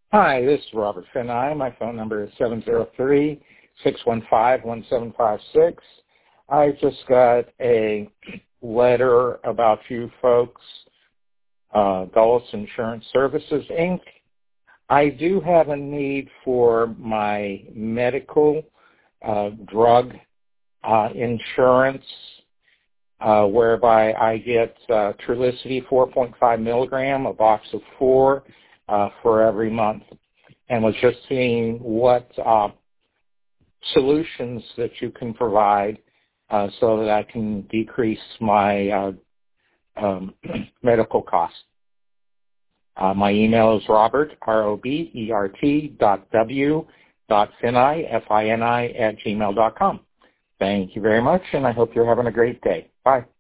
Hi, this is Robert Finai. My phone number is 703-615-1756. I just got a letter about you folks, Dulles Insurance Services, Inc. I do have a need for my medical drug insurance, whereby I get Trulicity 4.5 milligram, a box of 4 for every month, and was just seeing what solutions that you can provide so that I can decrease my medical costs. My email is Robert, R-O-B-E-R-T .w.finai, F-I-N-I, @gmail.com. Thank you very much, and I hope you're having a great day. Bye.